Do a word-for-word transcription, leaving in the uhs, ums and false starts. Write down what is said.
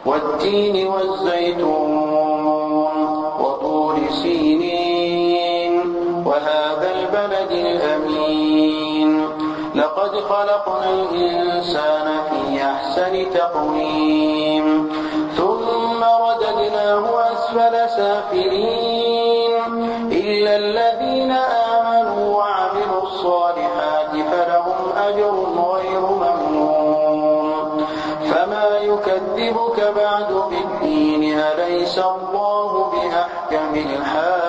والتين والزيتون وطور سينين وهذا البلد الأمين لقد خلقنا الإنسان في أحسن تقويم ثم رددناه أسفل سافلين إلا الذين آمنوا وعملوا الصالحات فلهم أجر غير ممنون فما يكذبك بعد بالدين أليس الله بأحكم الحاكمين